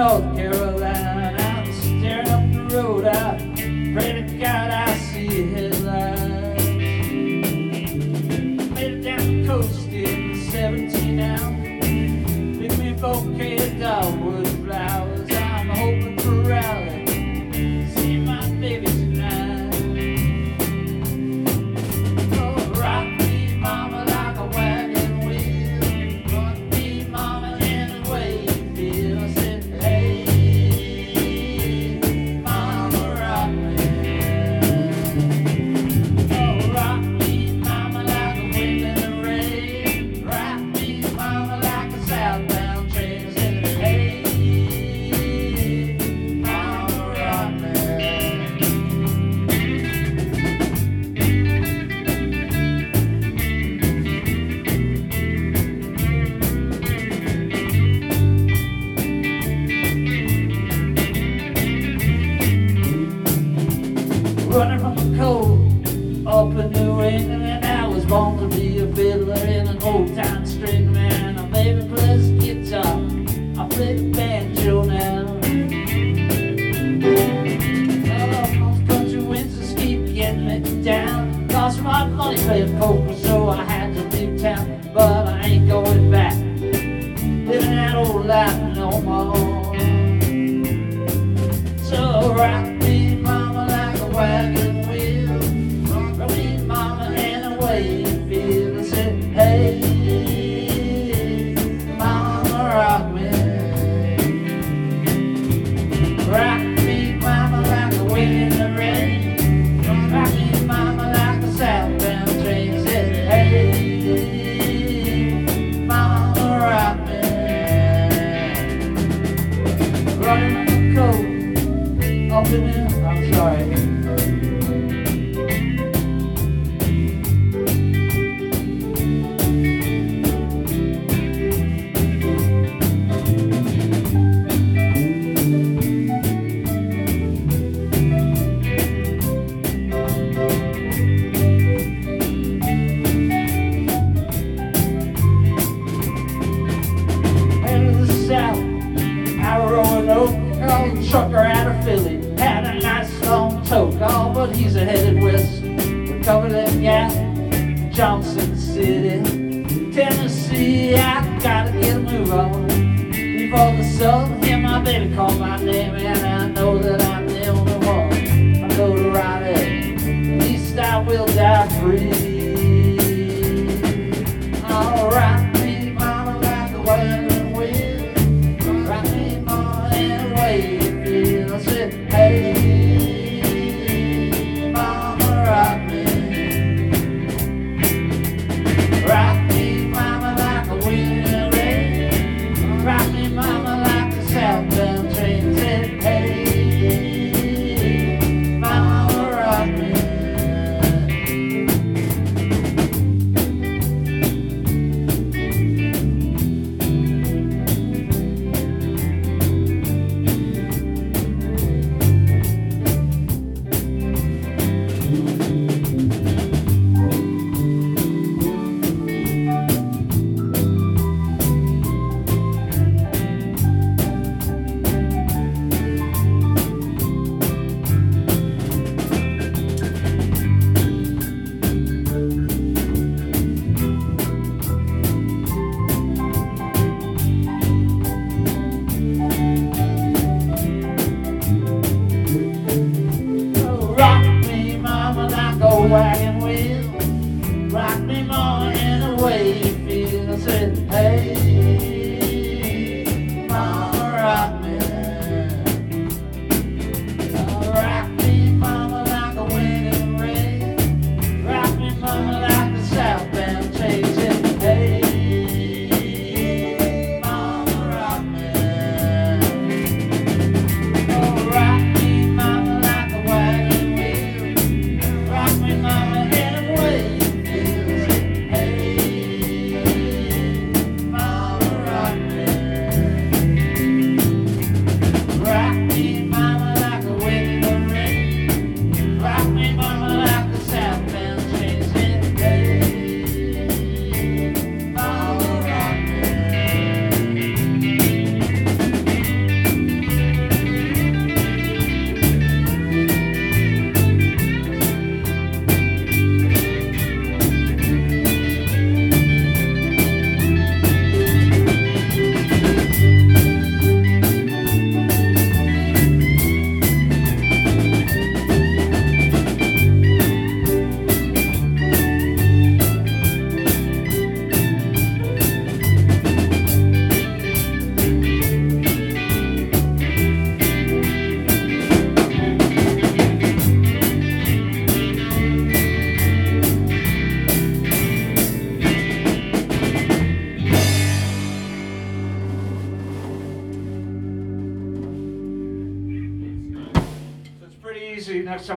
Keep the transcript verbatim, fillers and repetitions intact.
North Carolina. I'm staring up the road, I pray to God I see a headline. Made it down the coast in seventeen hours. Pick me a bouquet of dogwood flowers. I'm hoping for a rally. See my baby tonight. Oh, rock me, mama, like a wagon wheel. Rock me, mama, any way you feel. I said, hey, mama, rock me. Oh, rock me, mama, like a wind in the rain. Rock me, mama, like a southbound train. I said, hey, mama, rock me. Running from the cold up in New England, and I was born to be a fiddler in an old time string man. My baby plays guitar, I play the banjo now. Oh, those country winds just keep getting me down. Lost my money playing poker, so I had to leave town. But I ain't going back, living that old life no more. So rock me, mama, like a wagon wheel. Rock me, mama, any way you feel. I said, hey, mama, rock me. Rock me, mama, like a wind in the rain. Rock me, mama, like a southbound train. I said, hey, mama, rock me. Running on the coast up in there, I'm sorry. Headed to the south, I rode over, oh, trucker out of Philly. Had a nice long toke, oh, but he's a headed west. We covered that gap, Johnson City, Tennessee. I gotta get a move on before the sun. Hear my baby call my name, and I know that I'm the only one. I go to ride it, at least I will die free. Oh, rock me, mama, like a wagon wheel. Rock me, mama, any way you feel. I said, hey, mama, rock me. Rock me, mama, like a wind in the rain. Rock me, mama, like a southbound train. I said, hey, mama, rock me. Rock me, mama, like a wagon wheel. Rock me, mama, any way you feel. I said, hey, mama, rock me. Oh, rock me, mama, like a wind in the rain. Rock me, mama, like a southbound train. I said, hey, mama, rock me. Oh, rock me, mama, like a wagon wheel. Rock me, mama, see you next time.